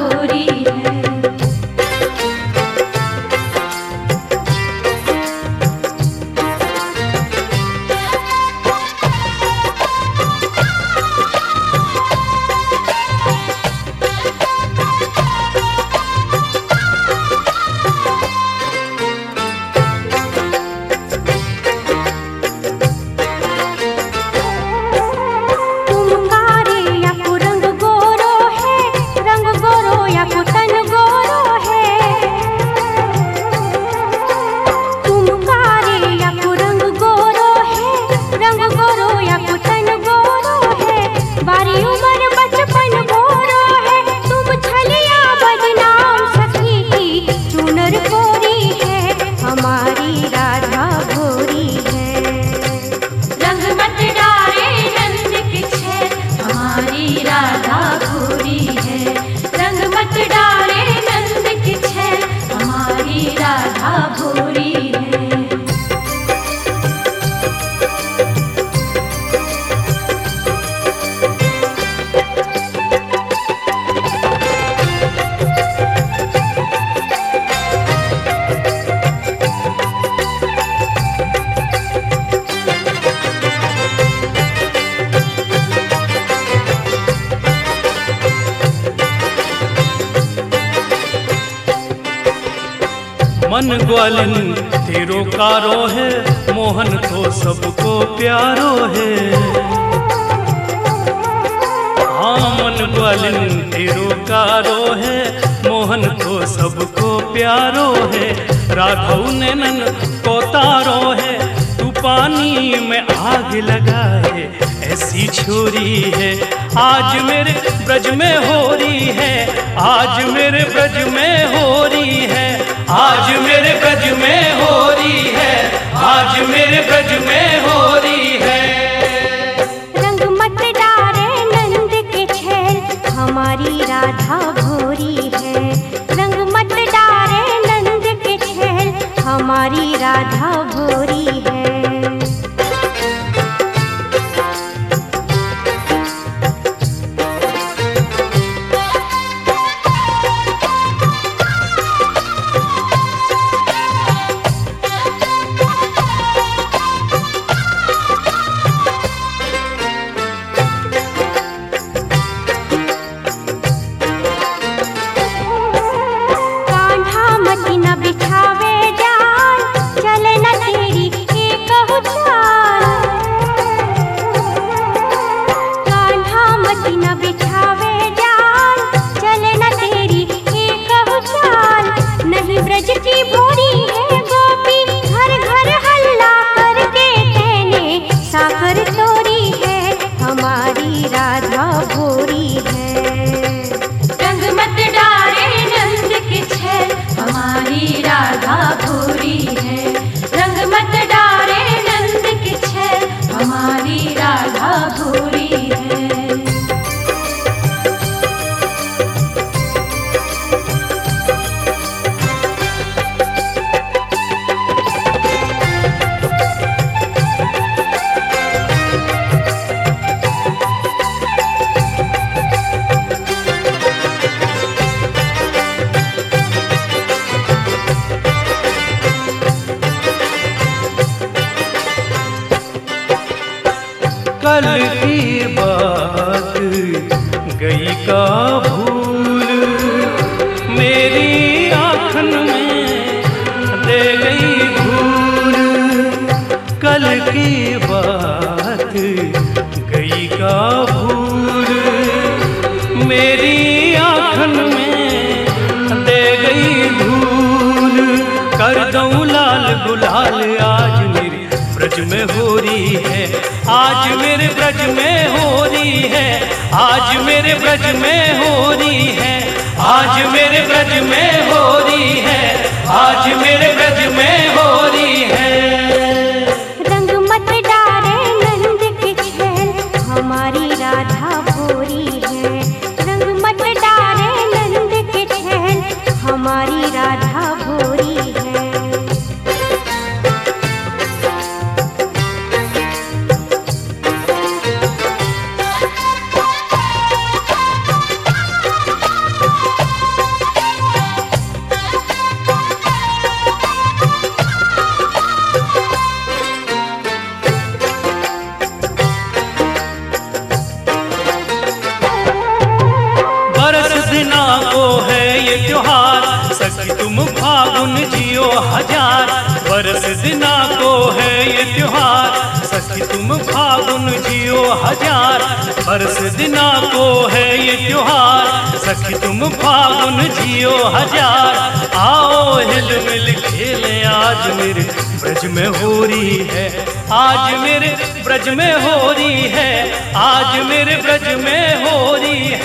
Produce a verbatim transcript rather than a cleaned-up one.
भोरी है। मन ग्वालिन तेरो कारो है, मोहन तो सबको प्यारो है। हाँ मन ग्वालिन तेरो कारो है, मोहन तो सबको प्यारो है। राघव नैनन को तारो है, तू पानी में आग लगाए ऐसी छोरी है। आज मेरे ब्रज में हो रही है, आज मेरे ब्रज में हो रही है, आज मेरे ब्रज में हो रही है, आज मेरे ब्रज में हो रही है। रंग मत डारे नंद के छैल, हमारी राधा भोरी है। रंग मत डारे नंद के छैल, हमारी राधा भोरी है। कल की बात गई का भूल, मेरी आँखन में दे गई धूल। कल की बात गई का भूल, मेरी आँखन में दे गई धूल। कर दूं लाल गुलाल आज मेरे ब्रज में हो रही है, आज मेरे ब्रज में हो रही है, आज मेरे ब्रज में हो रही है, आज मेरे ब्रज में हो रही है, आज मेरे ब्रज में हो रही है। रंग मत डारे नंद के छैल, हमारी राधा भोरी है। रंग मत डारे नंद के छैल, हमारी राधा भोरी है। ये त्योहार, सखी तुम फागुन जियो हजार, बरस दिना को है ये त्योहार, सखी तुम फागुन जियो हजार, बरस दिना को है ये त्योहार, सखी तुम फागुन जियो हजार। आओ हिल मिल खेले आज मेरे ब्रज में हो रही है, आज मेरे ब्रज में हो रही है, आज मेरे ब्रज में हो रही